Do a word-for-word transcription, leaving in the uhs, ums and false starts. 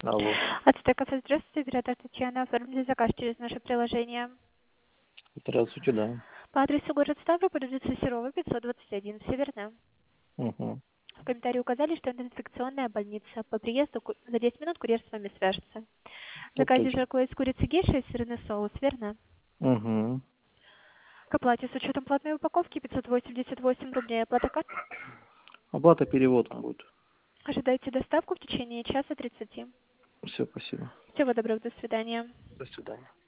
Алло. Ацтек кафе, здравствуйте, оператор Татьяна. Оформили заказ через наше приложение. Здравствуйте, да. По адресу город Ставрополь, улица Серова, пятьсот двадцать один, все верно? Угу. В комментарии указали, что это инфекционная больница. По приезду ку- за десять минут курьер с вами свяжется. В Так заказе точно. жаркое из курицы гейша и сырный соус, верно? Угу. К оплате с учетом платной упаковки пятьсот восемьдесят восемь рублей. Оплата карт. Оплата переводом будет. Ожидайте доставку в течение часа тридцати. Все, спасибо. Всего доброго, до свидания. До свидания.